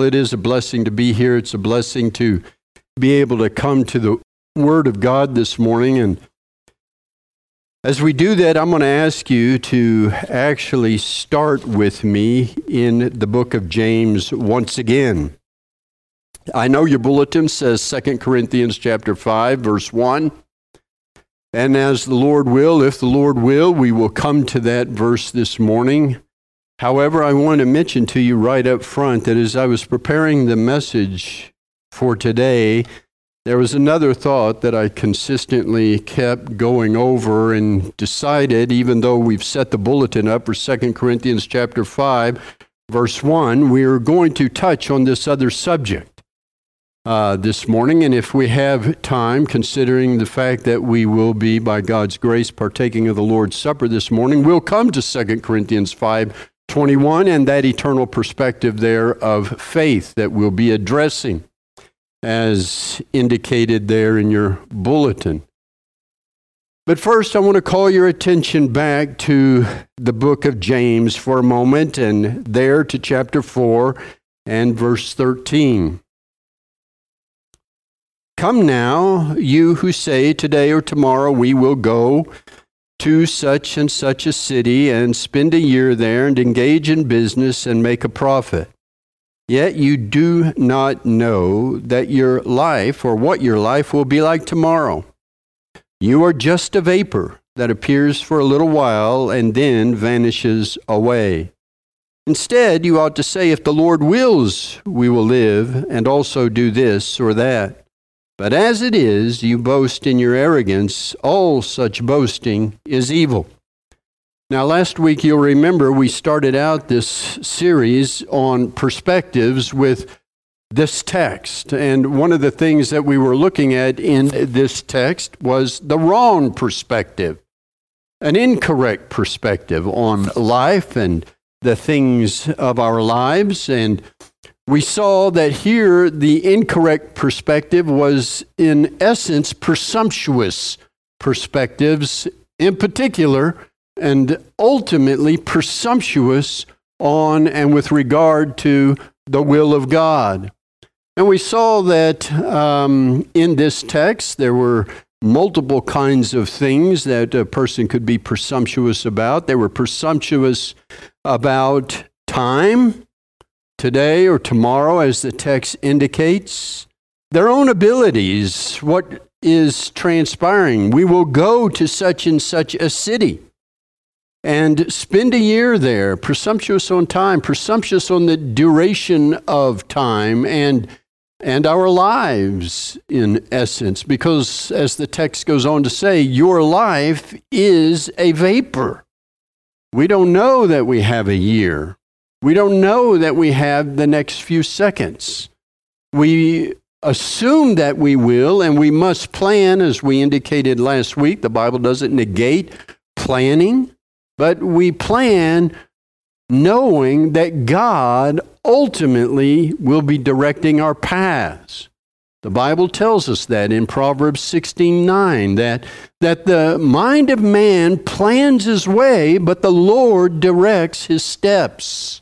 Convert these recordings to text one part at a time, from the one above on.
it is a blessing to be here. It's a blessing to be able to come to the Word of God this morning. And as we do that, I'm going to ask you to actually start with me in the book of James once again. I know your bulletin says 2 Corinthians chapter 5, verse 1. And as the Lord will, if the Lord will, we will come to that verse this morning. However, I want to mention to you right up front that as I was preparing the message for today, there was another thought that I consistently kept going over and decided, even though we've set the bulletin up for 2 Corinthians chapter 5, verse 1, we are going to touch on this other subject this morning. And if we have time, considering the fact that we will be, by God's grace, partaking of the Lord's Supper this morning, we'll come to 2 Corinthians 5:21 and that eternal perspective there of faith that we'll be addressing, as indicated there in your bulletin. But first, I want to call your attention back to the book of James for a moment, and there to chapter 4 and verse 13. Come now, you who say, today or tomorrow we will go to such and such a city and spend a year there and engage in business and make a profit. Yet you do not know that your life or what your life will be like tomorrow. You are just a vapor that appears for a little while and then vanishes away. Instead, you ought to say, if the Lord wills, we will live and also do this or that. But as it is, you boast in your arrogance. All such boasting is evil. Now, last week, you'll remember we started out this series on perspectives with this text. And one of the things that we were looking at in this text was the wrong perspective, an incorrect perspective on life and the things of our lives. And we saw that here the incorrect perspective was, in essence, presumptuous perspectives in particular, and ultimately presumptuous on and with regard to the will of God. And we saw that in this text there were multiple kinds of things that a person could be presumptuous about. They were presumptuous about time, today or tomorrow, as the text indicates, their own abilities, what is transpiring. We will go to such and such a city and spend a year there, presumptuous on time, presumptuous on the duration of time and our lives, in essence, because as the text goes on to say, your life is a vapor. We don't know that we have a year. We don't know that we have the next few seconds. We assume that we will, and we must plan, as we indicated last week. The Bible doesn't negate planning, but we plan knowing that God ultimately will be directing our paths. The Bible tells us that in Proverbs 16:9, that the mind of man plans his way, but the Lord directs his steps.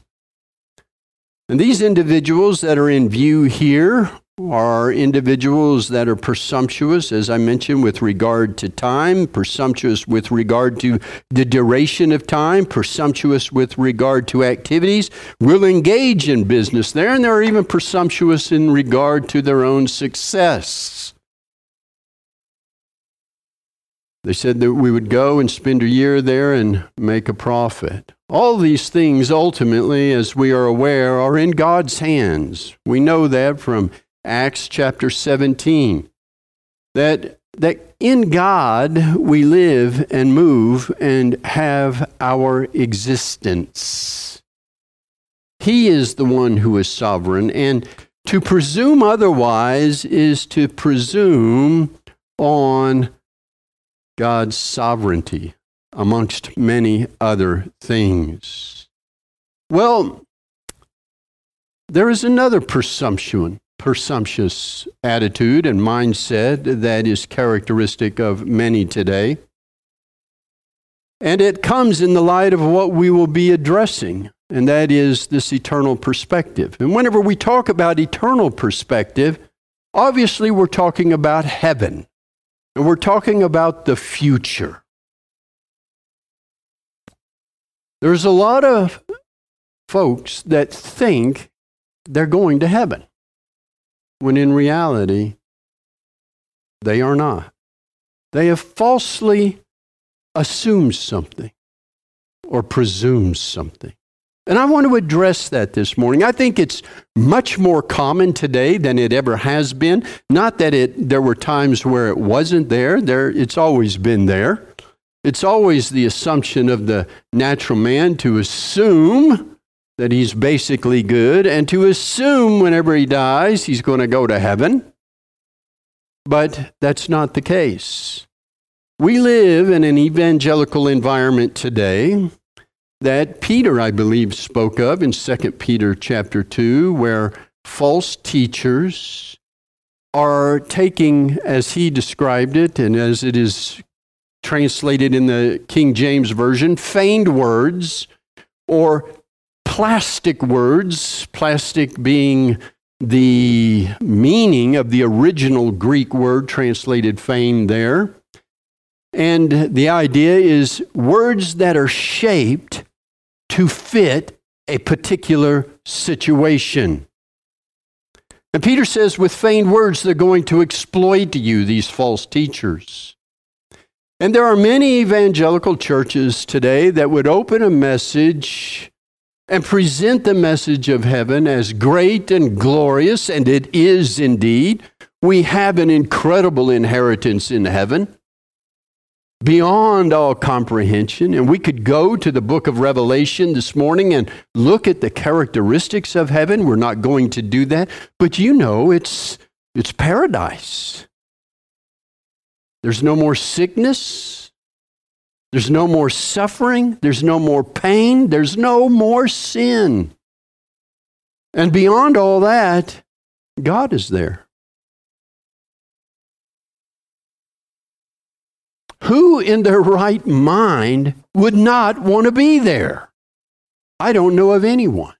And these individuals that are in view here are individuals that are presumptuous, as I mentioned, with regard to time, presumptuous with regard to the duration of time, presumptuous with regard to activities, will engage in business there, and they're even presumptuous in regard to their own success. They said that we would go and spend a year there and make a profit. All these things ultimately, as we are aware, are in God's hands. We know that from Acts chapter 17, that in God we live and move and have our existence. He is the one who is sovereign, and to presume otherwise is to presume on God's sovereignty, amongst many other things. Well, there is another presumptuous attitude and mindset that is characteristic of many today. And it comes in the light of what we will be addressing and that is this eternal perspective. And whenever we talk about eternal perspective, obviously we're talking about heaven, and we're talking about the future. There's a lot of folks that think they're going to heaven, when in reality, they are not. They have falsely assumed something or presumed something. And I want to address that this morning. I think it's much more common today than it ever has been. Not that there were times where it wasn't there. It's always been there. It's always the assumption of the natural man to assume that he's basically good and to assume whenever he dies he's going to go to heaven. But that's not the case. We live in an evangelical environment today that Peter, I believe, spoke of in 2 Peter chapter 2, where false teachers are taking, as he described it, and as it is translated in the King James Version, feigned words or plastic words, plastic being the meaning of the original Greek word translated feigned there. And the idea is words that are shaped to fit a particular situation. And Peter says with feigned words, they're going to exploit you, these false teachers. And there are many evangelical churches today that would open a message and present the message of heaven as great and glorious, and it is indeed. We have an incredible inheritance in heaven, beyond all comprehension. And we could go to the book of Revelation this morning and look at the characteristics of heaven. We're not going to do that. But you know, it's paradise. There's no more sickness. There's no more suffering. There's no more pain. There's no more sin. And beyond all that, God is there. Who in their right mind would not want to be there? I don't know of anyone.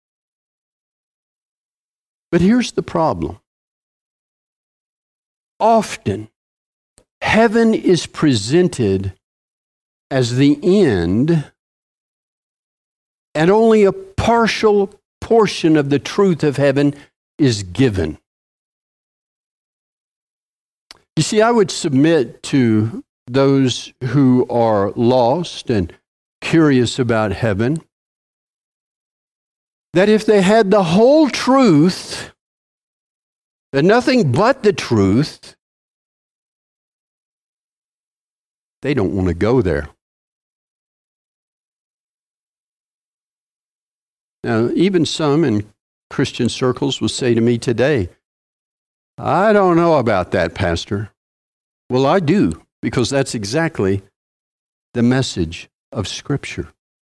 But here's the problem. Often, heaven is presented as the end, and only a partial portion of the truth of heaven is given. You see, I would submit to those who are lost and curious about heaven, that if they had the whole truth and nothing but the truth, they don't want to go there. Now, even some in Christian circles will say to me today, I don't know about that, Pastor. Well, I do. Because that's exactly the message of Scripture.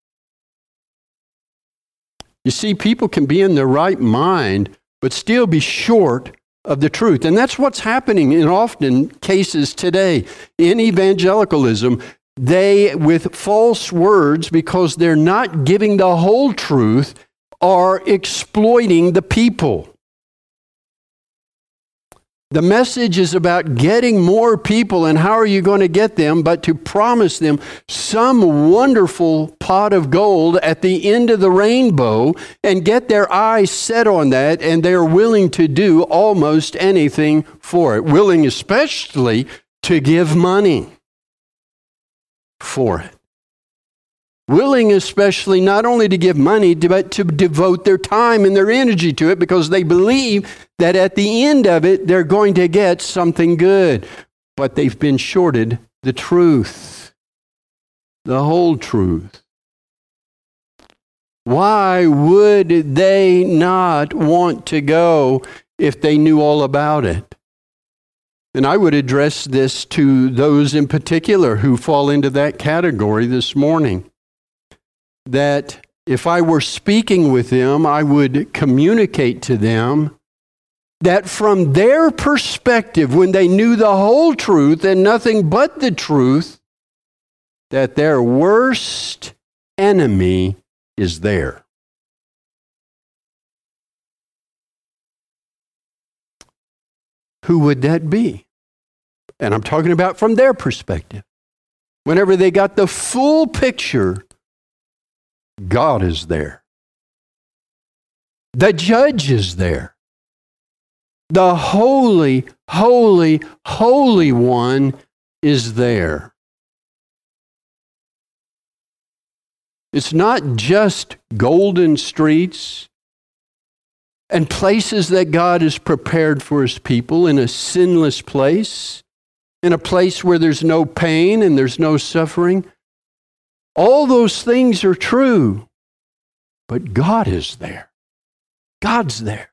You see, people can be in their right mind, but still be short of the truth. And that's what's happening in often cases today. In evangelicalism, they, with false words, because they're not giving the whole truth, are exploiting the people. The message is about getting more people, and how are you going to get them but to promise them some wonderful pot of gold at the end of the rainbow and get their eyes set on that, and they're willing to do almost anything for it, willing especially to give money for it. Willing especially not only to give money, but to devote their time and their energy to it, because they believe that at the end of it, they're going to get something good. But they've been shorted the truth, the whole truth. Why would they not want to go if they knew all about it? And I would address this to those in particular who fall into that category this morning. That if I were speaking with them, I would communicate to them that from their perspective, when they knew the whole truth and nothing but the truth, that their worst enemy is there. who would that be? And I'm talking about from their perspective. Whenever they got the full picture, God is there. The judge is there. The holy, holy, holy one is there. It's not just golden streets and places that God has prepared for his people in a sinless place, in a place where there's no pain and there's no suffering. All those things are true, but God is there. God's there.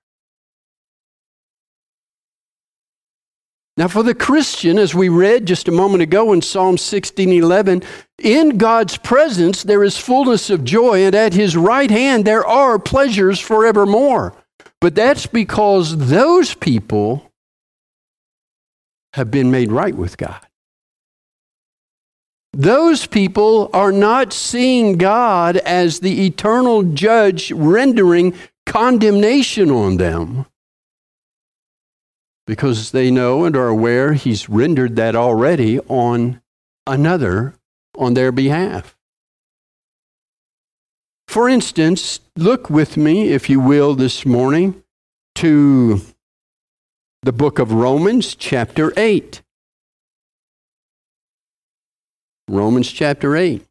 Now for the Christian, as we read just a moment ago in Psalm 16:11, in God's presence there is fullness of joy, and at his right hand there are pleasures forevermore. But that's because those people have been made right with God. Those people are not seeing God as the eternal judge rendering condemnation on them, because they know and are aware he's rendered that already on another on their behalf. For instance, look with me, if you will, this morning to the book of Romans, chapter 8. Romans chapter 8.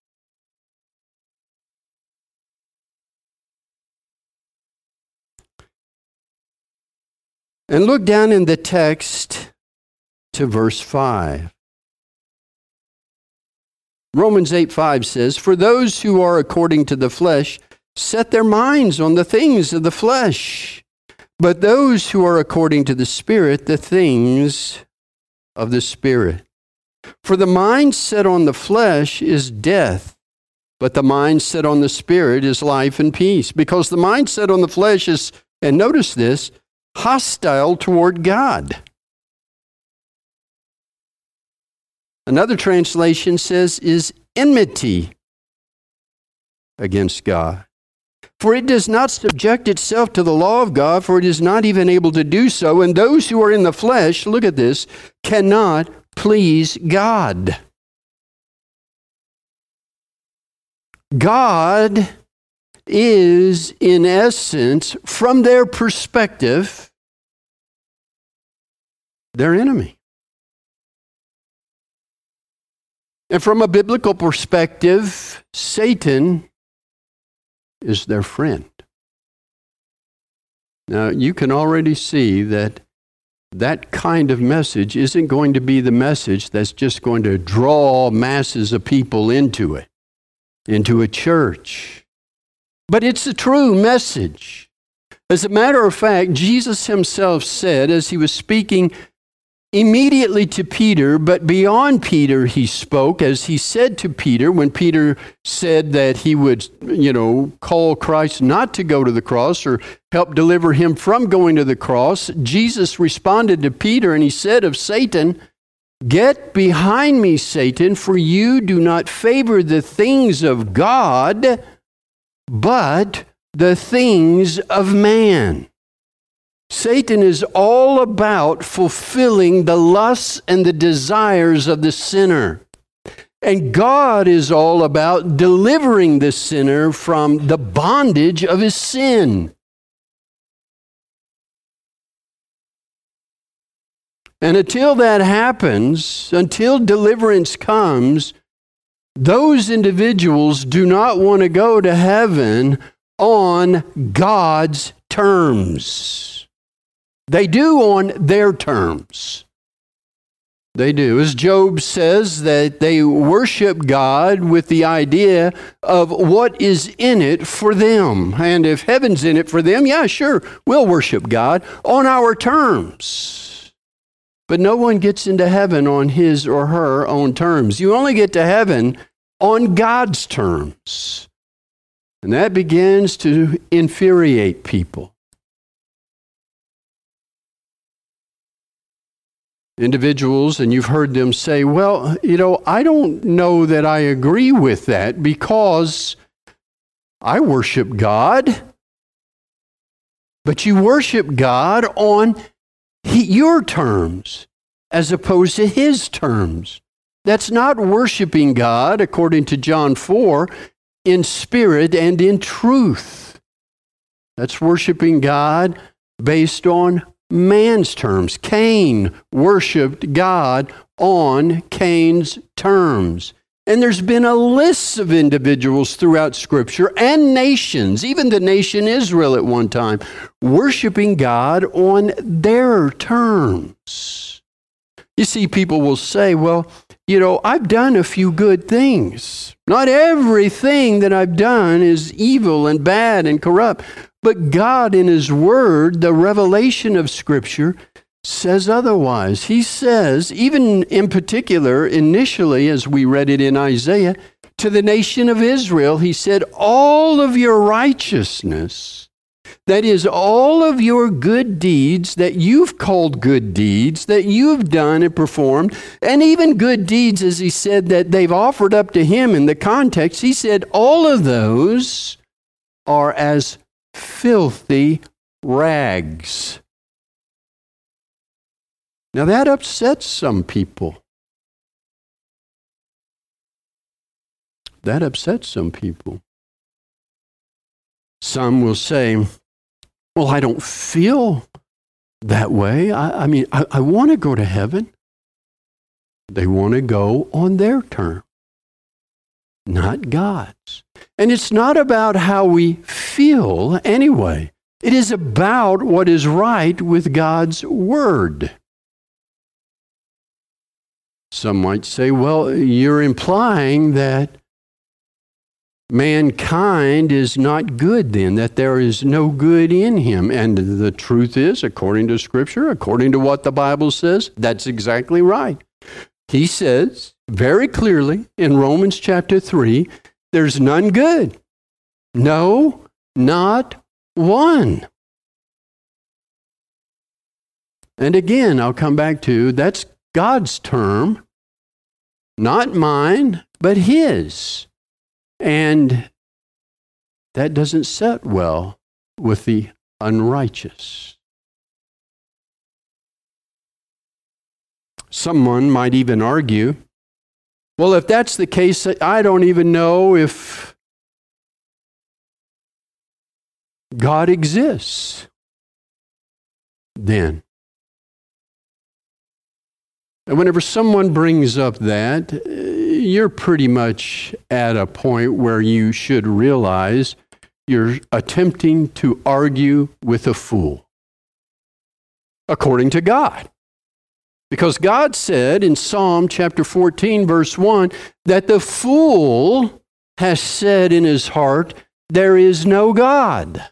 And look down in the text to verse 5. Romans 8:5 says, "For those who are according to the flesh set their minds on the things of the flesh, but those who are according to the Spirit, the things of the Spirit. For the mind set on the flesh is death, but the mind set on the Spirit is life and peace. Because the mind set on the flesh is," and notice this, "hostile toward God." Another translation says is enmity against God. "For it does not subject itself to the law of God, for it is not even able to do so. And those who are in the flesh," look at this, "cannot please God." God is, in essence, from their perspective, their enemy. And from a biblical perspective, Satan is their friend. Now, you can already see that that kind of message isn't going to be the message that's just going to draw masses of people into it, into a church. But it's a true message. As a matter of fact, Jesus himself said, as he was speaking immediately to Peter, but beyond Peter he spoke, as he said to Peter, when Peter said that he would, call Christ not to go to the cross or help deliver him from going to the cross, Jesus responded to Peter and he said of Satan, "Get behind me, Satan, for you do not favor the things of God, but the things of man." Satan is all about fulfilling the lusts and the desires of the sinner. And God is all about delivering the sinner from the bondage of his sin. And until that happens, until deliverance comes, those individuals do not want to go to heaven on God's terms. They do on their terms. They do. As Job says, that they worship God with the idea of what is in it for them. And if heaven's in it for them, yeah, sure, we'll worship God on our terms. But no one gets into heaven on his or her own terms. You only get to heaven on God's terms. And that begins to infuriate people. Individuals, and you've heard them say, "Well, I don't know that I agree with that because I worship God." But you worship God on your terms as opposed to his terms. That's not worshiping God, according to John 4, in spirit and in truth. That's worshiping God based on man's terms. Cain worshiped God on Cain's terms. And there's been a list of individuals throughout Scripture and nations, even the nation Israel at one time, worshiping God on their terms. You see, people will say, well, I've done a few good things. Not everything that I've done is evil and bad and corrupt. But God in His Word, the revelation of Scripture, says otherwise. He says, even in particular, initially, as we read it in Isaiah, to the nation of Israel, He said, all of your righteousness, that is, all of your good deeds that you've called good deeds, that you've done and performed, and even good deeds, as He said, that they've offered up to Him in the context, He said, all of those are as filthy rags. Now that upsets some people. That upsets some people. Some will say, well, I don't feel that way. I want to go to heaven. They want to go on their terms, not God's. And it's not about how we feel anyway. It is about what is right with God's Word. Some might say, well, you're implying that mankind is not good then, that there is no good in him. And the truth is, according to Scripture, according to what the Bible says, that's exactly right. He says very clearly in Romans chapter 3, there's none good. No, not one. And again, I'll come back to, that's God's term, not mine, but His. And that doesn't set well with the unrighteous. Someone might even argue, well, if that's the case, I don't even know if God exists then. And whenever someone brings up that, you're pretty much at a point where you should realize you're attempting to argue with a fool, according to God. Because God said in Psalm chapter 14, verse 1, that the fool has said in his heart, there is no God.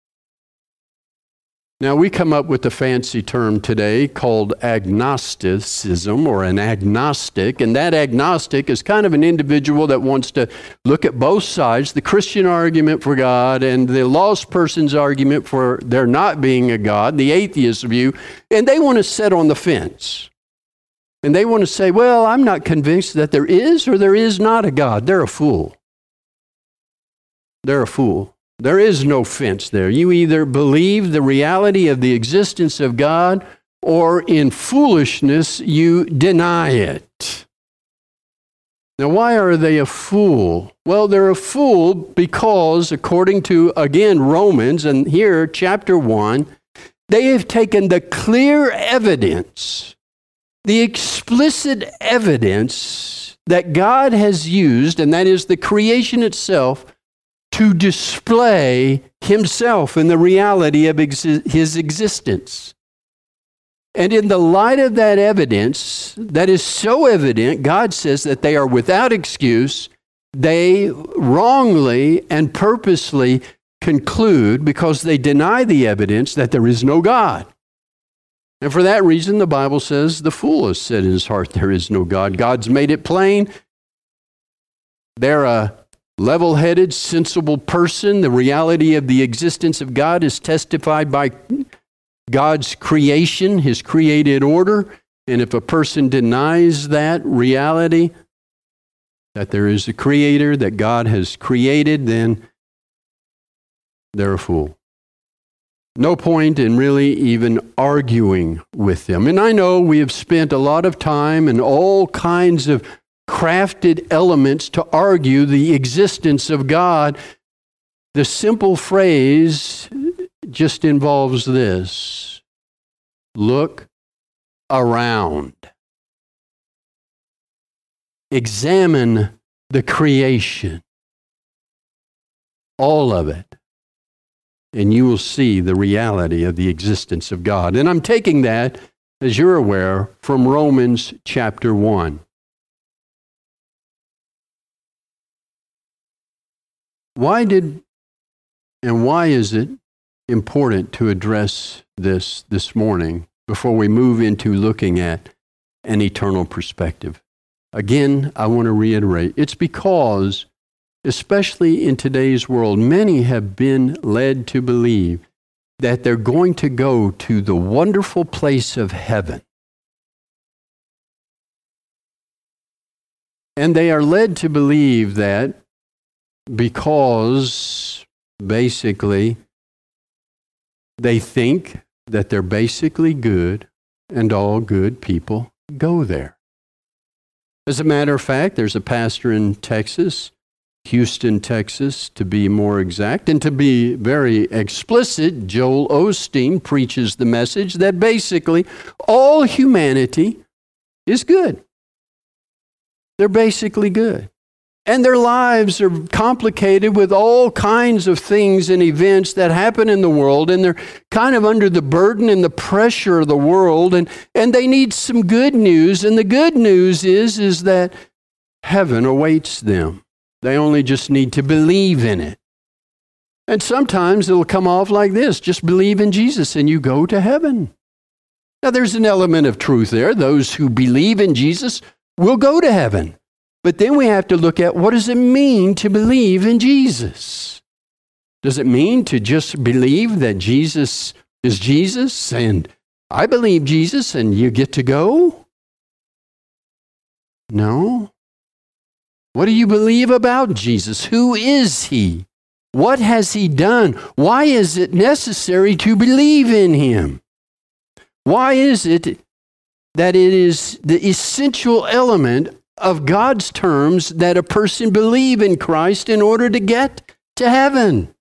Now, we come up with a fancy term today called agnosticism, or an agnostic, and that agnostic is kind of an individual that wants to look at both sides, the Christian argument for God and the lost person's argument for there not being a God, the atheist view, and they want to sit on the fence. And they want to say, well, I'm not convinced that there is or there is not a God. They're a fool. They're a fool. There is no fence there. You either believe the reality of the existence of God, or in foolishness, you deny it. Now, why are they a fool? Well, they're a fool because, according to, again, Romans, and here, chapter 1, they have taken the clear evidence, the explicit evidence that God has used, and that is the creation itself, to display Himself in the reality of His existence. And in the light of that evidence, that is so evident, God says that they are without excuse. They wrongly and purposely conclude, because they deny the evidence, that there is no God. And for that reason, the Bible says, the fool has said in his heart, there is no God. God's made it plain. They're a level-headed, sensible person. The reality of the existence of God is testified by God's creation, His created order. And if a person denies that reality, that there is a creator, that God has created, then they're a fool. No point in really even arguing with them. And I know we have spent a lot of time and all kinds of crafted elements to argue the existence of God. The simple phrase just involves this: look around. Examine the creation, all of it, and you will see the reality of the existence of God. And I'm taking that, as you're aware, from Romans chapter 1. Why is it important to address this morning before we move into looking at an eternal perspective? Again, I want to reiterate, it's because, especially in today's world, many have been led to believe that they're going to go to the wonderful place of heaven. And they are led to believe that because basically they think that they're basically good and all good people go there. As a matter of fact, there's a pastor in Texas, Houston, Texas, to be more exact, and to be very explicit, Joel Osteen preaches the message that basically all humanity is good. They're basically good. And their lives are complicated with all kinds of things and events that happen in the world, and they're kind of under the burden and the pressure of the world, and they need some good news. And the good news is that heaven awaits them. They only just need to believe in it. And sometimes it'll come off like this: just believe in Jesus and you go to heaven. Now there's an element of truth there. Those who believe in Jesus will go to heaven. But then we have to look at, what does it mean to believe in Jesus? Does it mean to just believe that Jesus is Jesus and I believe Jesus and you get to go? No. What do you believe about Jesus? Who is he? What has he done? Why is it necessary to believe in him? Why is it that it is the essential element of God's terms that a person believe in Christ in order to get to heaven?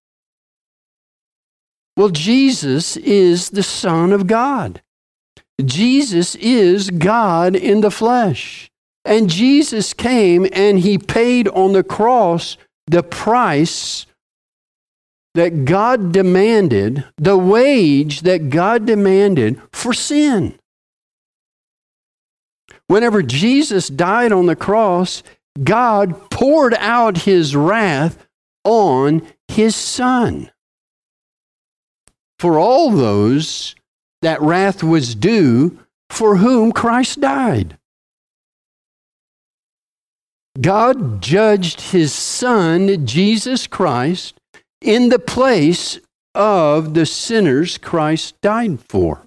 Well, Jesus is the Son of God. Jesus is God in the flesh. And Jesus came and he paid on the cross the price that God demanded, the wage that God demanded for sin. Whenever Jesus died on the cross, God poured out his wrath on his Son. For all those that wrath was due, for whom Christ died. God judged his Son, Jesus Christ, in the place of the sinners Christ died for.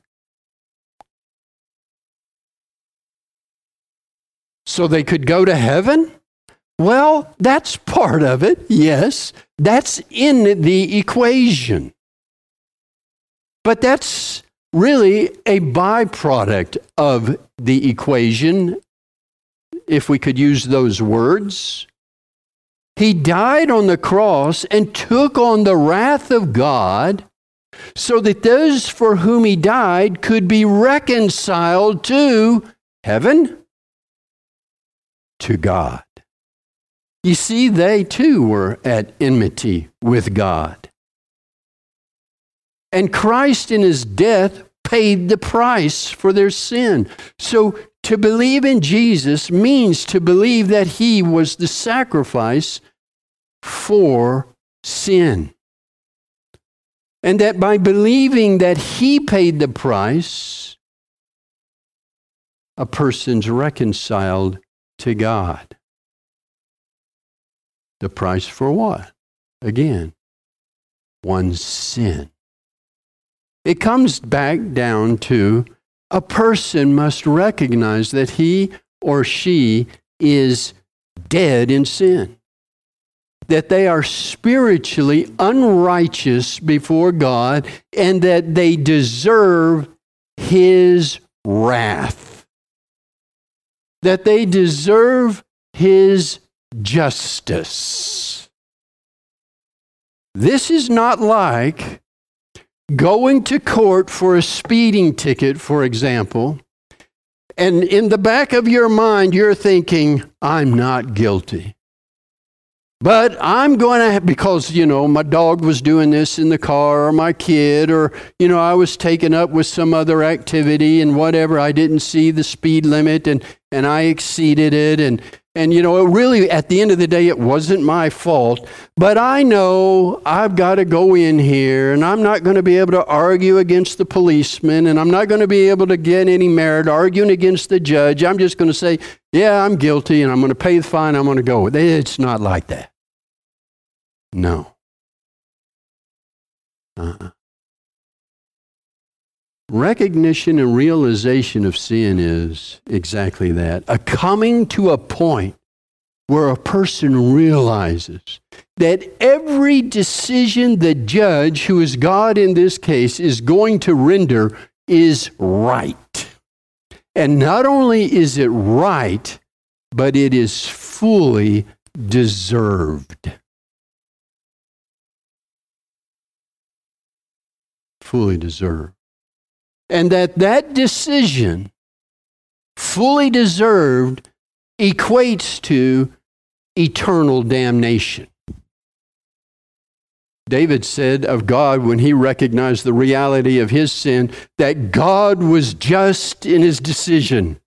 So they could go to heaven? Well, that's part of it, yes. That's in the equation. But that's really a byproduct of the equation, if we could use those words. He died on the cross and took on the wrath of God so that those for whom he died could be reconciled to heaven, to God. You see, they too were at enmity with God. And Christ in his death paid the price for their sin. So to believe in Jesus means to believe that he was the sacrifice for sin. And that by believing that he paid the price, a person's reconciled to God. The price for what? Again, one's sin. It comes back down to a person must recognize that he or she is dead in sin. that they are spiritually unrighteous before God and that they deserve His wrath. That they deserve His justice. This is not like going to court for a speeding ticket, for example, and in the back of your mind you're thinking, I'm not guilty. But I'm going to, because, my dog was doing this in the car, or my kid, or, I was taken up with some other activity and whatever. I didn't see the speed limit and I exceeded it. And it really, at the end of the day, it wasn't my fault. But I know I've got to go in here and I'm not going to be able to argue against the policeman and I'm not going to be able to get any merit arguing against the judge. I'm just going to say, yeah, I'm guilty and I'm going to pay the fine. I'm going to go. It's not like that. No. Recognition and realization of sin is exactly that. A coming to a point where a person realizes that every decision the judge, who is God in this case, is going to render is right. And not only is it right, but it is fully deserved. Fully deserved. And that decision, fully deserved, equates to eternal damnation. David said of God, when he recognized the reality of his sin, that God was just in his decision.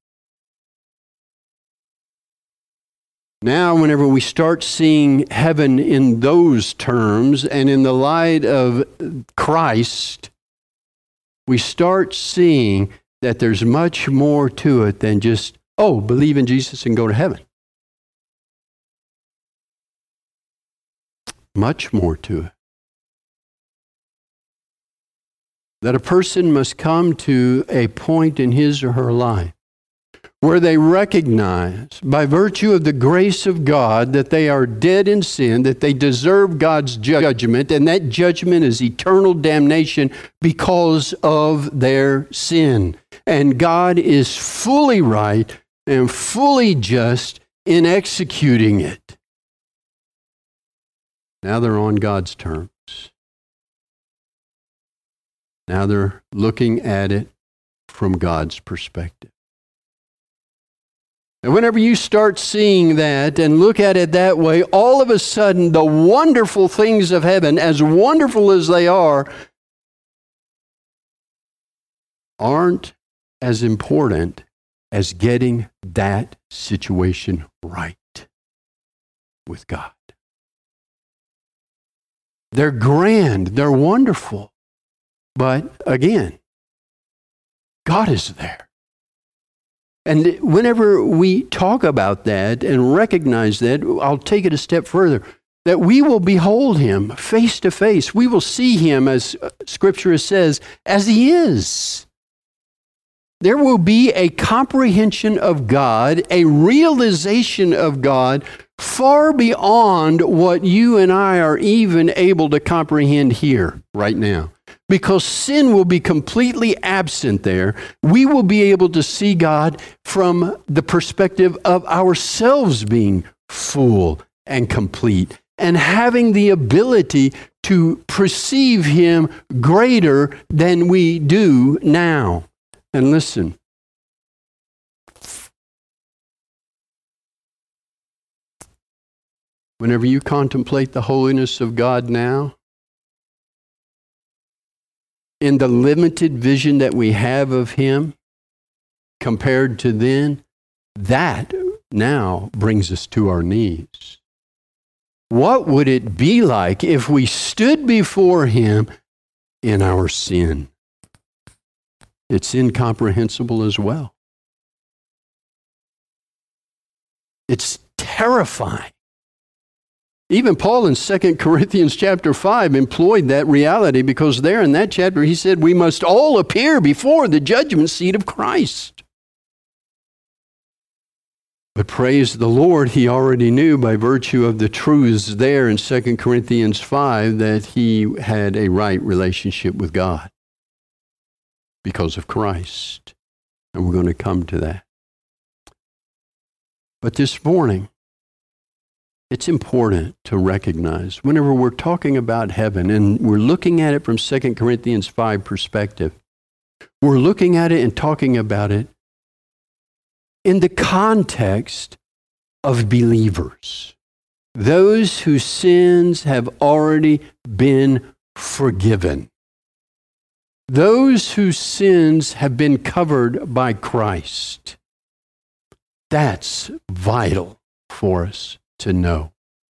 Now, whenever we start seeing heaven in those terms and in the light of Christ, we start seeing that there's much more to it than just, believe in Jesus and go to heaven. Much more to it. That a person must come to a point in his or her life where they recognize, by virtue of the grace of God, that they are dead in sin, that they deserve God's judgment, and that judgment is eternal damnation because of their sin. And God is fully right and fully just in executing it. Now they're on God's terms. Now they're looking at it from God's perspective. And whenever you start seeing that and look at it that way, all of a sudden the wonderful things of heaven, as wonderful as they are, aren't as important as getting that situation right with God. They're grand, they're wonderful, but again, God is there. And whenever we talk about that and recognize that, I'll take it a step further, that we will behold Him face to face. We will see Him, as Scripture says, as He is. There will be a comprehension of God, a realization of God far beyond what you and I are even able to comprehend here right now. Because sin will be completely absent there. We will be able to see God from the perspective of ourselves being full and complete and having the ability to perceive Him greater than we do now. And listen, whenever you contemplate the holiness of God now, in the limited vision that we have of Him compared to then, that now brings us to our knees. What would it be like if we stood before Him in our sin? It's incomprehensible as well. It's terrifying. Even Paul in 2 Corinthians chapter 5 employed that reality, because there in that chapter he said we must all appear before the judgment seat of Christ. But praise the Lord, he already knew by virtue of the truths there in 2 Corinthians 5 that he had a right relationship with God because of Christ. And we're going to come to that. But this morning, it's important to recognize whenever we're talking about heaven and we're looking at it from 2 Corinthians 5 perspective, we're looking at it and talking about it in the context of believers, those whose sins have already been forgiven, those whose sins have been covered by Christ. That's vital for us to know.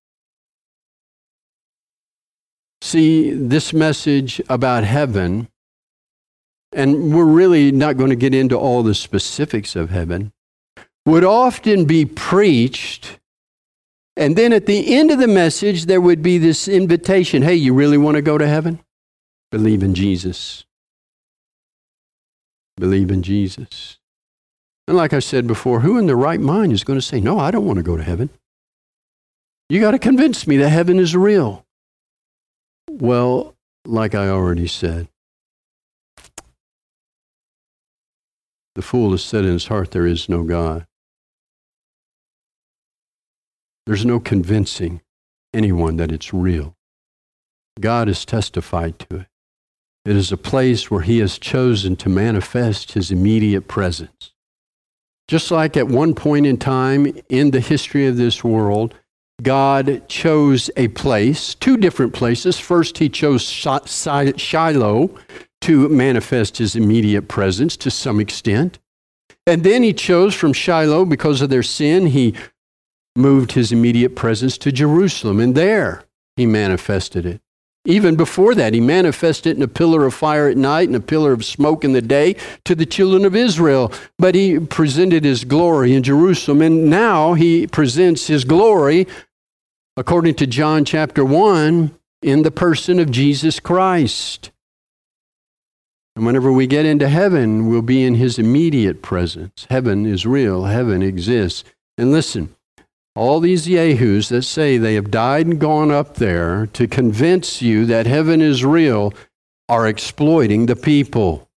See, this message about heaven, and we're really not going to get into all the specifics of heaven, would often be preached, and then at the end of the message, there would be this invitation, hey, you really want to go to heaven? Believe in Jesus. Believe in Jesus. And like I said before, who in their right mind is going to say, no, I don't want to go to heaven? You got to convince me that heaven is real. Well, like I already said, the fool has said in his heart, there is no God. There's no convincing anyone that it's real. God has testified to it. It is a place where he has chosen to manifest his immediate presence. Just like at one point in time in the history of this world, God chose a place, two different places. First, he chose Shiloh to manifest his immediate presence to some extent. And then he chose from Shiloh, because of their sin, he moved his immediate presence to Jerusalem, and there he manifested it. Even before that, he manifested it in a pillar of fire at night and a pillar of smoke in the day to the children of Israel. But he presented his glory in Jerusalem, and now he presents his glory, according to John chapter 1, in the person of Jesus Christ. And whenever we get into heaven, we'll be in his immediate presence. Heaven is real. Heaven exists. And listen, all these yahoos that say they have died and gone up there to convince you that heaven is real are exploiting the people.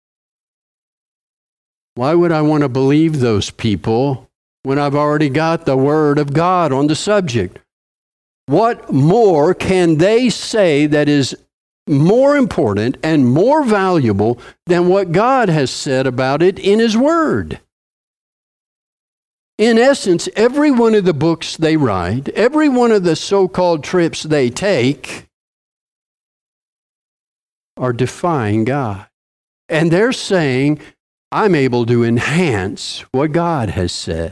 Why would I want to believe those people when I've already got the Word of God on the subject? What more can they say that is more important and more valuable than what God has said about it in his Word? In essence, every one of the books they write, every one of the so-called trips they take are defying God. And they're saying, I'm able to enhance what God has said.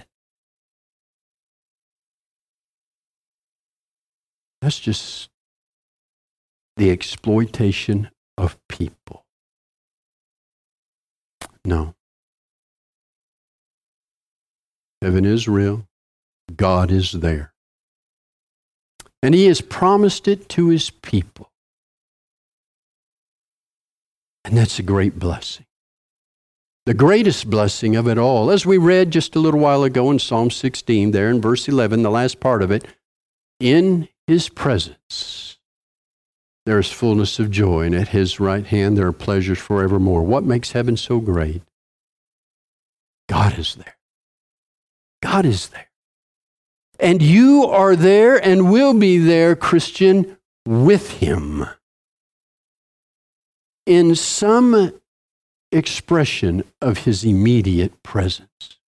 That's just the exploitation of people. No. Heaven is real. God is there. And he has promised it to his people. And that's a great blessing. The greatest blessing of it all, as we read just a little while ago in Psalm 16, there in verse 11, the last part of it, in his presence there is fullness of joy, and at his right hand there are pleasures forevermore. What makes heaven so great? God is there. God is there. And you are there and will be there, Christian, with him in some expression of his immediate presence,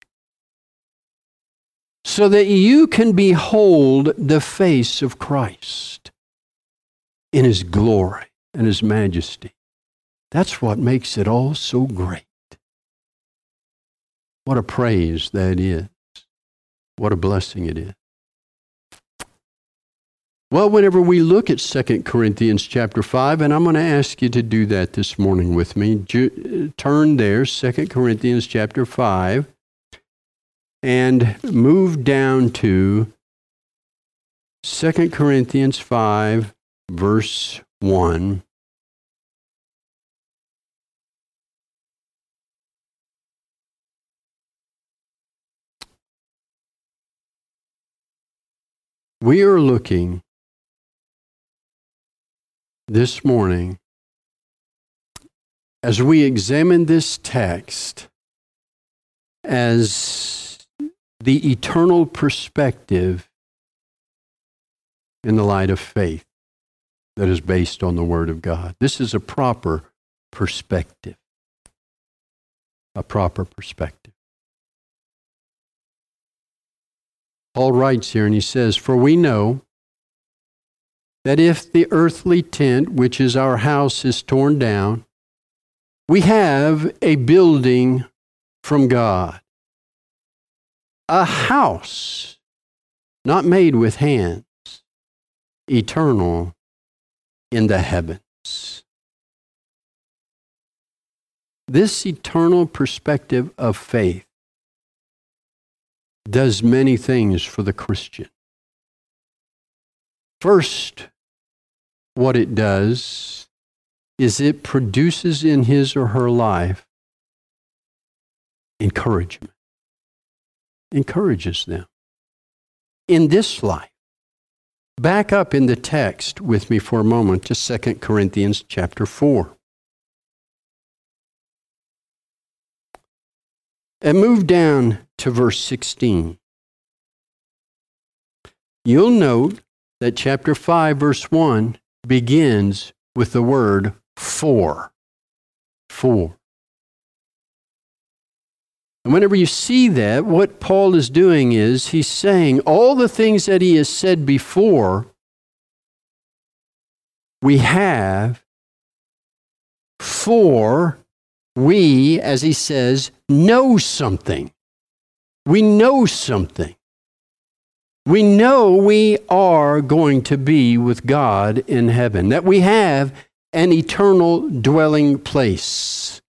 so that you can behold the face of Christ in his glory and his majesty. That's what makes it all so great. What a praise that is. What a blessing it is. Well, whenever we look at 2 Corinthians chapter 5, and I'm going to ask you to do that this morning with me. Turn there, 2 Corinthians chapter 5, and move down to 2 Corinthians 5, verse 1. We are looking this morning, as we examine this text, as the eternal perspective in the light of faith that is based on the Word of God. This is a proper perspective. A proper perspective. Paul writes here and he says, "For we know that if the earthly tent, which is our house, is torn down, we have a building from God, a house not made with hands, eternal in the heavens." This eternal perspective of faith does many things for the Christian. First, what it does is it produces in his or her life encouragement. Encourages them in this life. Back up in the text with me for a moment to 2 Corinthians chapter 4. And move down to verse 16. You'll note that chapter 5, verse 1 begins with the word for. For. And whenever you see that, what Paul is doing is he's saying all the things that he has said before, we have for we, as he says, know something. We know something. We know we are going to be with God in heaven, that we have an eternal dwelling place.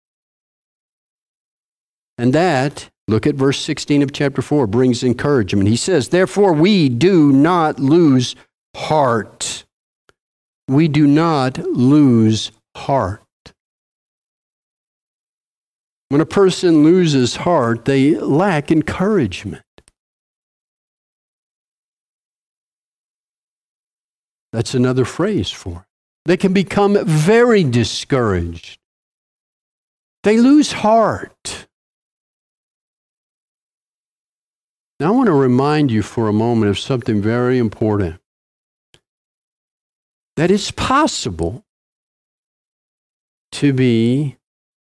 And that, look at verse 16 of chapter 4, brings encouragement. He says, "Therefore we do not lose heart." We do not lose heart. When a person loses heart, they lack encouragement. That's another phrase for it. They can become very discouraged. They lose heart. Now I want to remind you for a moment of something very important. That it's possible to be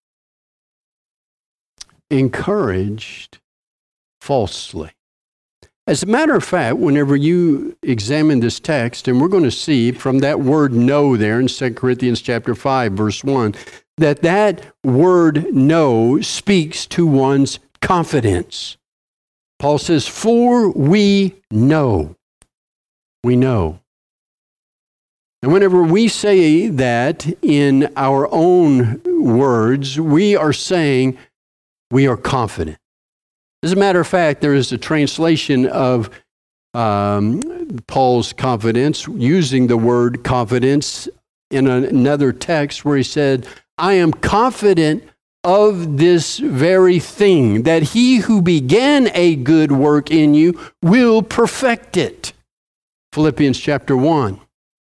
encouraged falsely. As a matter of fact, whenever you examine this text, and we're going to see from that word know there in 2 Corinthians chapter 5, verse 1, that word know speaks to one's confidence. Paul says, "For we know." We know. And whenever we say that in our own words, we are saying we are confident. As a matter of fact, there is a translation of Paul's confidence using the word confidence in another text where he said, "I am confident of this very thing, that he who began a good work in you will perfect it." Philippians chapter 1.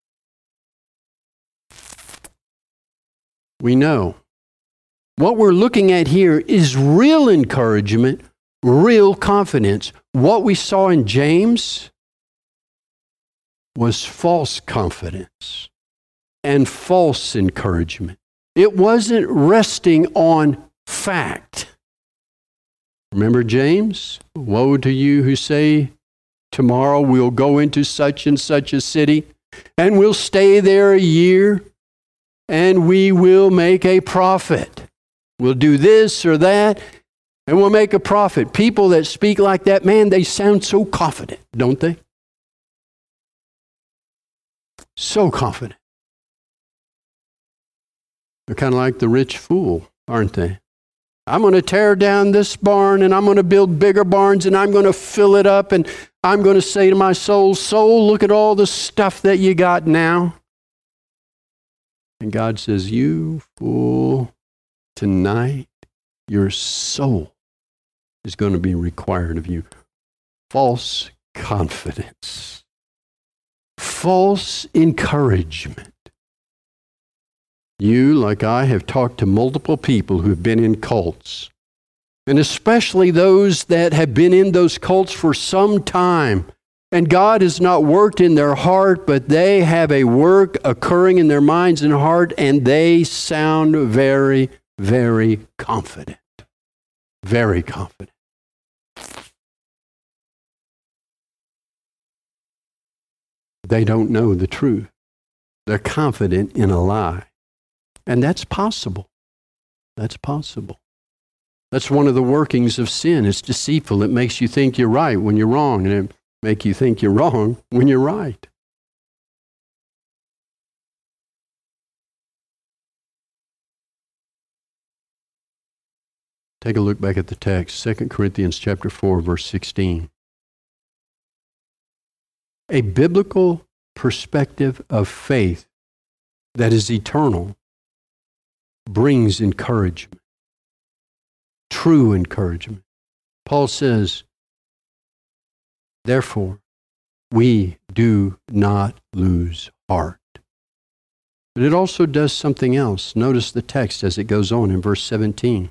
We know. What we're looking at here is real encouragement, real confidence. What we saw in James was false confidence and false encouragement. It wasn't resting on fact. Remember James? "Woe to you who say, tomorrow we'll go into such and such a city, and we'll stay there a year, and we will make a profit. We'll do this or that, and we'll make a profit." People that speak like that, man, they sound so confident, don't they? So confident. They're kind of like the rich fool, aren't they? I'm going to tear down this barn, and I'm going to build bigger barns, and I'm going to fill it up, and I'm going to say to my soul, "Soul, look at all the stuff that you got now." And God says, "You fool, tonight your soul is going to be required of you." False confidence. false encouragement. You, like I, have talked to multiple people who have been in cults, and especially those that have been in those cults for some time, and God has not worked in their heart, but they have a work occurring in their minds and heart, and they sound very, very confident. Very confident. They don't know the truth. They're confident in a lie. And that's possible. That's possible. That's one of the workings of sin. It's deceitful. It makes you think you're right when you're wrong, and it makes you think you're wrong when you're right. Take a look back at the text, 2 Corinthians chapter 4, verse 16. A biblical perspective of faith that is eternal brings encouragement, true encouragement. Paul says, therefore, we do not lose heart. But it also does something else. Notice the text as it goes on in verse 17.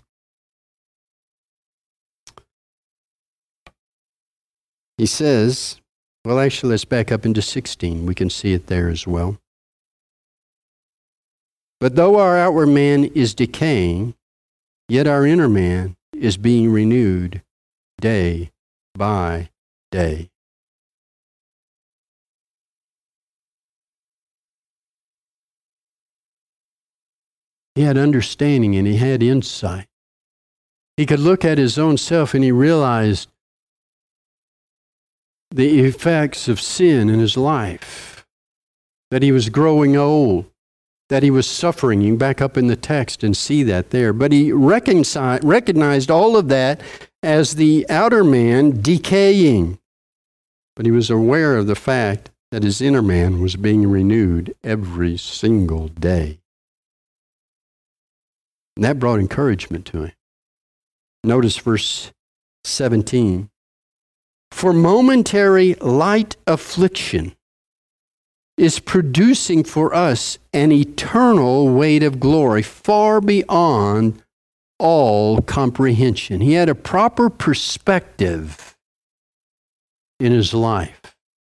He says, well, actually, let's back up into 16. We can see it there as well. But though our outward man is decaying, yet our inner man is being renewed day by day. He had understanding and he had insight. He could look at his own self and he realized the effects of sin in his life, that he was growing old, that he was suffering. You can back up in the text and see that there. But he recognized all of that as the outer man decaying. But he was aware of the fact that his inner man was being renewed every single day. And that brought encouragement to him. Notice verse 17. For momentary light affliction is producing for us an eternal weight of glory far beyond all comprehension. He had a proper perspective in his life.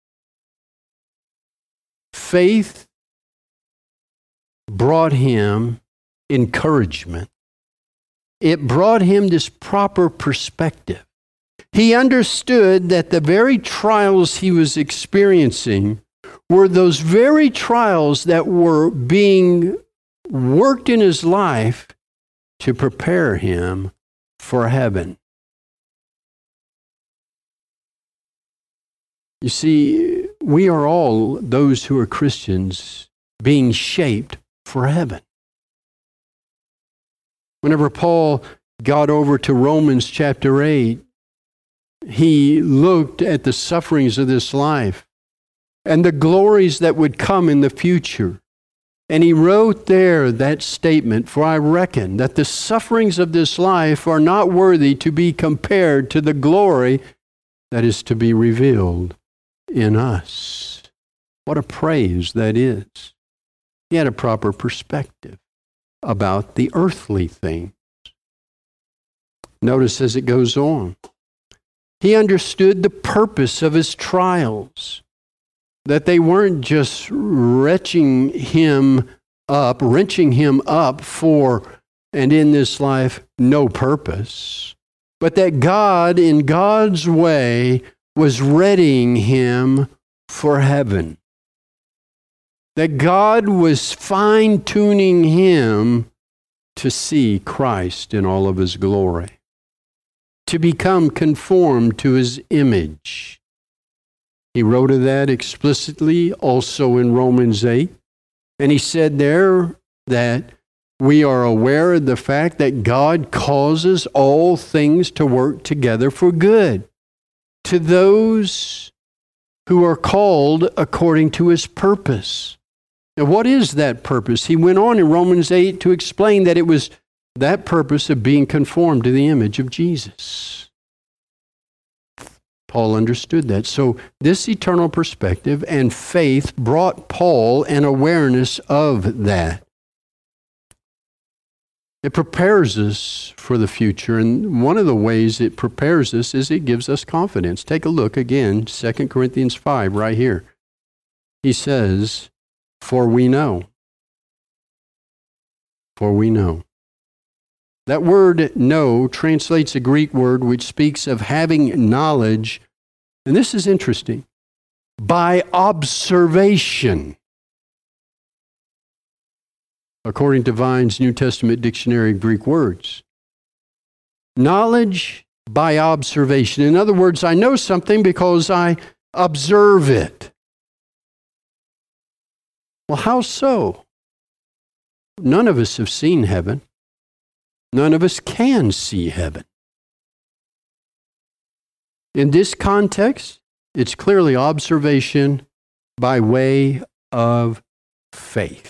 Faith brought him encouragement. It brought him this proper perspective. He understood that the very trials he was experiencing were those very trials that were being worked in his life to prepare him for heaven. You see, we are all, those who are Christians, being shaped for heaven. Whenever Paul got over to Romans chapter 8, he looked at the sufferings of this life and the glories that would come in the future. And he wrote there that statement, for I reckon that the sufferings of this life are not worthy to be compared to the glory that is to be revealed in us. What a praise that is. He had a proper perspective about the earthly things. Notice as it goes on. He understood the purpose of his trials, that they weren't just wrenching him up for, and in this life, no purpose, but that God, in God's way, was readying him for heaven. That God was fine-tuning him to see Christ in all of his glory, to become conformed to his image. He wrote of that explicitly also in Romans 8. And he said there that we are aware of the fact that God causes all things to work together for good to those who are called according to his purpose. Now, what is that purpose? He went on in Romans 8 to explain that it was that purpose of being conformed to the image of Jesus. Paul understood that. So this eternal perspective and faith brought Paul an awareness of that. It prepares us for the future, and one of the ways it prepares us is it gives us confidence. Take a look again, 2 Corinthians 5, right here. He says, for we know. For we know. That word know translates a Greek word which speaks of having knowledge, and this is interesting, by observation. According to Vine's New Testament Dictionary of Greek Words. Knowledge by observation. In other words, I know something because I observe it. Well, how so? None of us have seen heaven. None of us can see heaven. In this context, it's clearly observation by way of faith.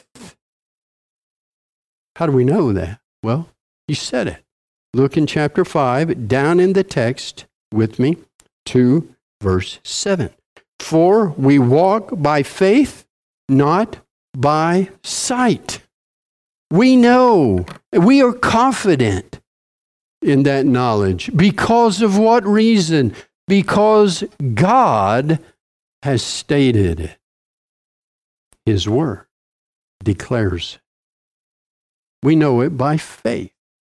How do we know that? Well, he said it. Look in chapter 5, down in the text with me, to verse 7. For we walk by faith, not by sight. We know, we are confident in that knowledge. Because of what reason? Because God has stated it. His word declares it. We know it by faith.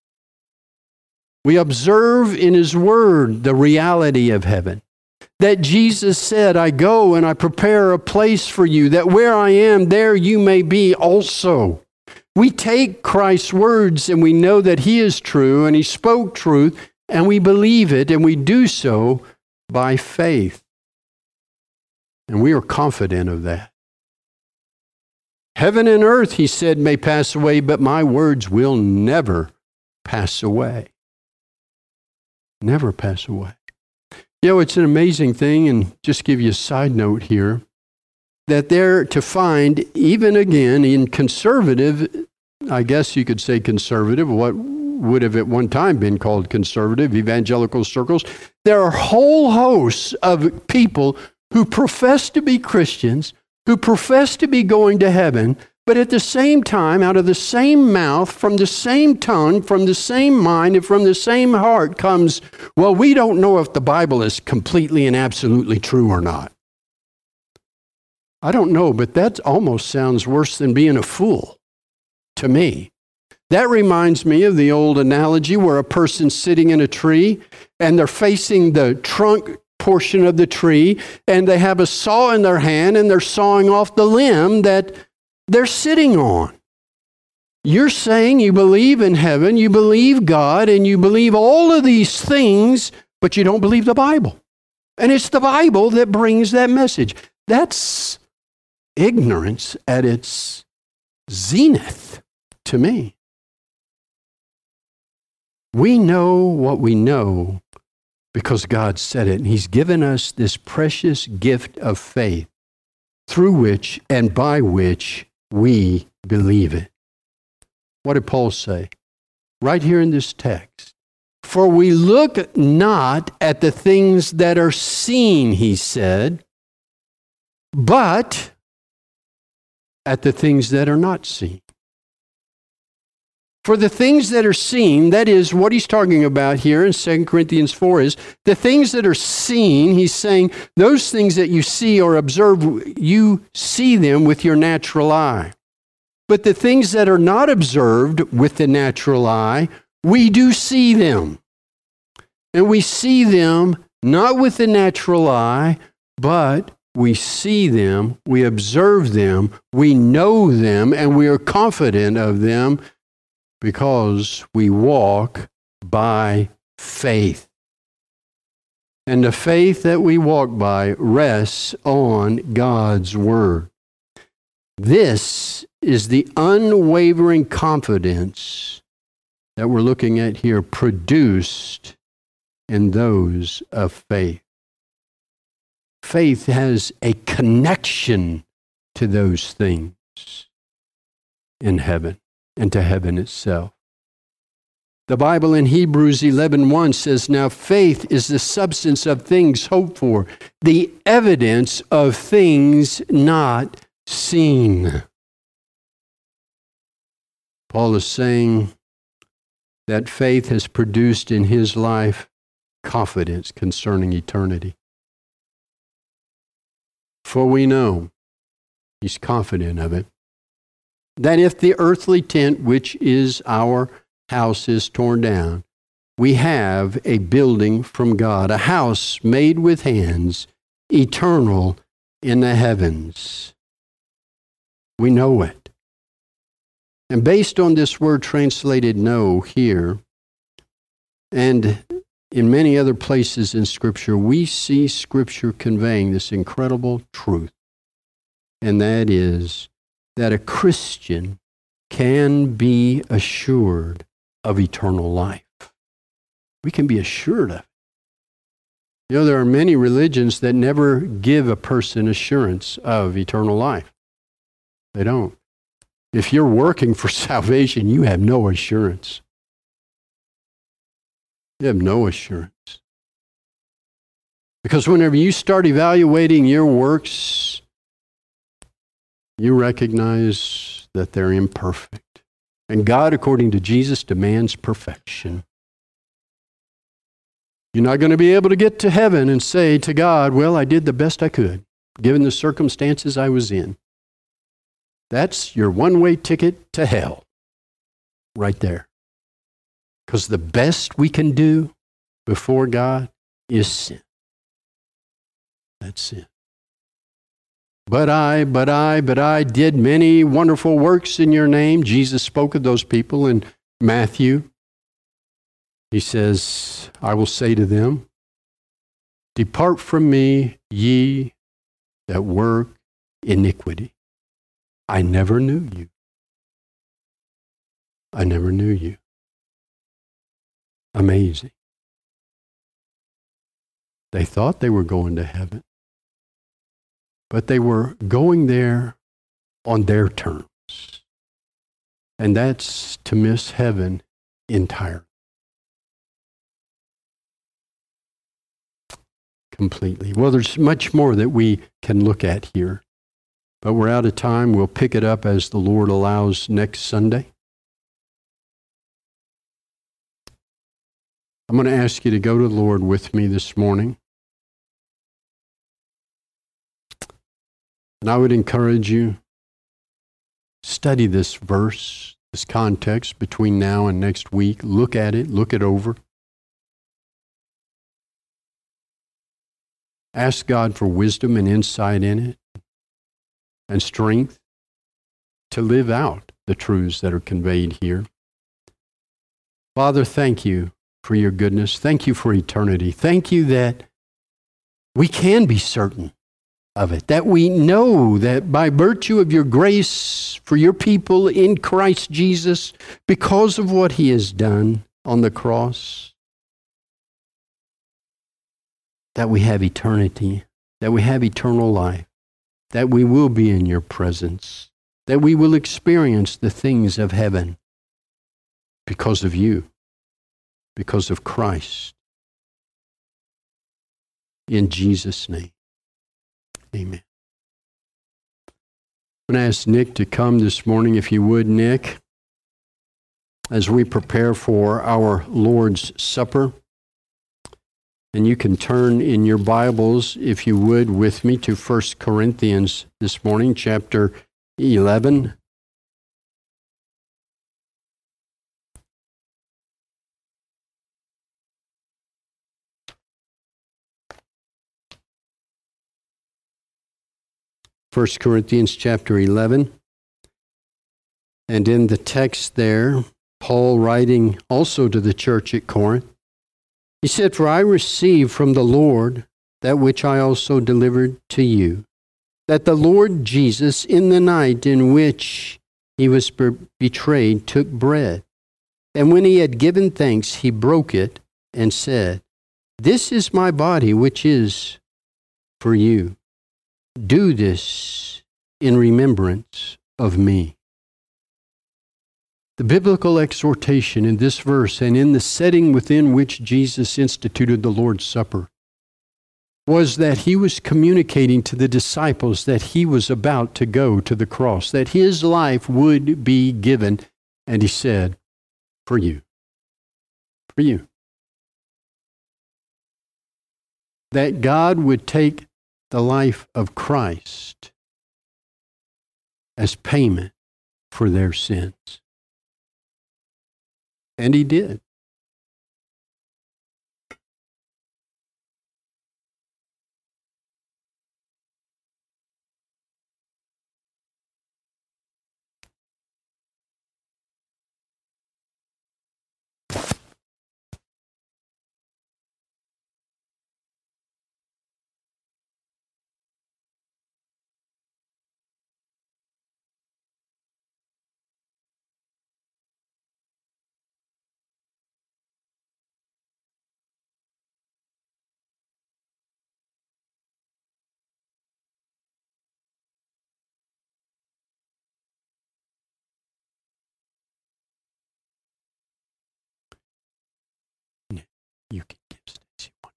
We observe in His word the reality of heaven. That Jesus said, I go and I prepare a place for you, that where I am, there you may be also. We take Christ's words and we know that He is true and He spoke truth, and we believe it, and we do so by faith. And we are confident of that. Heaven and earth, He said, may pass away, but my words will never pass away. Never pass away. You know, it's an amazing thing, and just give you a side note here, that they're to find, even again, in conservative, I guess you could say conservative, what would have at one time been called conservative, evangelical circles, there are whole hosts of people who profess to be Christians, who profess to be going to heaven, but at the same time, out of the same mouth, from the same tongue, from the same mind, and from the same heart comes, well, we don't know if the Bible is completely and absolutely true or not. I don't know, but that almost sounds worse than being a fool to me. That reminds me of the old analogy where a person's sitting in a tree and they're facing the trunk portion of the tree, and they have a saw in their hand and they're sawing off the limb that they're sitting on. You're saying you believe in heaven, you believe God, and you believe all of these things, but you don't believe the Bible. And it's the Bible that brings that message. That's ignorance at its zenith to me. We know what we know because God said it, and He's given us this precious gift of faith through which and by which we believe it. What did Paul say? Right here in this text. For we look not at the things that are seen, he said, but at the things that are not seen. For the things that are seen, that is what he's talking about here in 2 Corinthians 4 is the things that are seen, he's saying those things that you see or observe, you see them with your natural eye. But the things that are not observed with the natural eye, we do see them. And we see them not with the natural eye, but we see them, we observe them, we know them, and we are confident of them because we walk by faith. And the faith that we walk by rests on God's Word. This is the unwavering confidence that we're looking at here, produced in those of faith. Faith has a connection to those things in heaven and to heaven itself. The Bible in Hebrews 11:1 says, "Now faith is the substance of things hoped for, the evidence of things not seen." Paul is saying that faith has produced in his life confidence concerning eternity. For we know, he's confident of it, that if the earthly tent, which is our house, is torn down, we have a building from God, a house made with hands, eternal in the heavens. We know it. And based on this word translated know here, and in many other places in Scripture, we see Scripture conveying this incredible truth, and that is that a Christian can be assured of eternal life. We can be assured of it. You know, there are many religions that never give a person assurance of eternal life. They don't. If you're working for salvation, you have no assurance. You have no assurance. Because whenever you start evaluating your works, you recognize that they're imperfect. And God, according to Jesus, demands perfection. You're not going to be able to get to heaven and say to God, well, I did the best I could, given the circumstances I was in. That's your one-way ticket to hell, right there. Because the best we can do before God is sin. That's sin. But I did many wonderful works in your name. Jesus spoke of those people in Matthew. He says, I will say to them, depart from me, ye that work iniquity. I never knew you. I never knew you. Amazing. They thought they were going to heaven, but they were going there on their terms. And that's to miss heaven entirely. Completely. Well, there's much more that we can look at here, but we're out of time. We'll pick it up as the Lord allows next Sunday. I'm going to ask you to go to the Lord with me this morning. And I would encourage you, study this verse, this context between now and next week. Look at it, look it over. Ask God for wisdom and insight in it, and strength to live out the truths that are conveyed here. Father, thank you for your goodness. Thank you for eternity. Thank you that we can be certain of it, that we know that by virtue of your grace for your people in Christ Jesus, because of what he has done on the cross, that we have eternity, that we have eternal life, that we will be in your presence, that we will experience the things of heaven because of you, because of Christ. In Jesus' name, amen. I'm going to ask Nick to come this morning, if you would, Nick, as we prepare for our Lord's Supper. And you can turn in your Bibles, if you would, with me to 1 Corinthians this morning, chapter 11. First Corinthians chapter 11. And in the text there, Paul writing also to the church at Corinth, he said, for I received from the Lord that which I also delivered to you, that the Lord Jesus, in the night in which he was betrayed, took bread. And when he had given thanks, he broke it and said, this is my body, which is for you. Do this in remembrance of me. The biblical exhortation in this verse and in the setting within which Jesus instituted the Lord's Supper was that he was communicating to the disciples that he was about to go to the cross, that his life would be given. And he said, for you. For you. That God would take the life of Christ as payment for their sins. And he did. You can give Stacy one.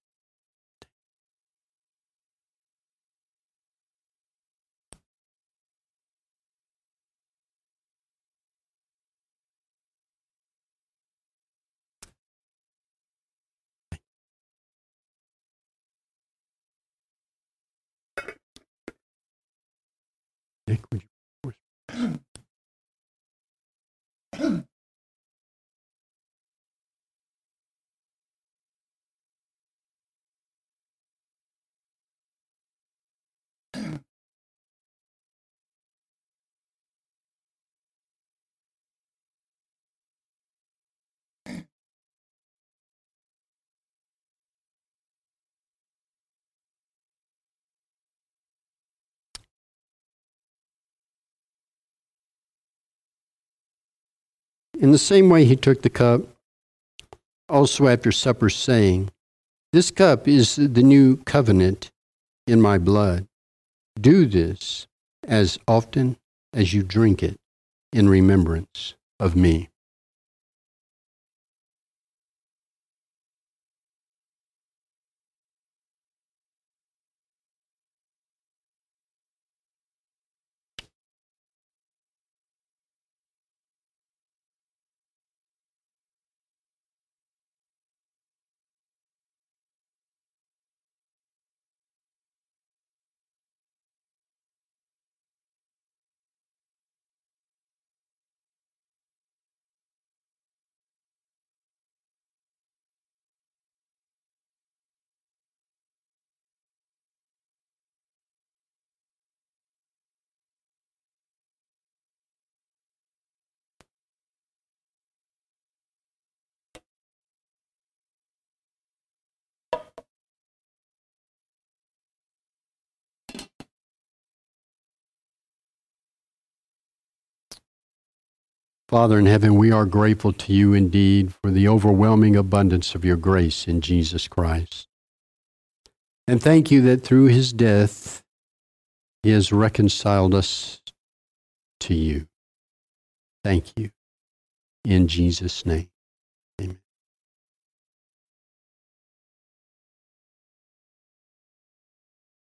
Nick, would you? In the same way he took the cup, also after supper, saying, this cup is the new covenant in my blood. Do this as often as you drink it in remembrance of me. Father in heaven, we are grateful to you indeed for the overwhelming abundance of your grace in Jesus Christ. And thank you that through his death, he has reconciled us to you. Thank you. In Jesus' name.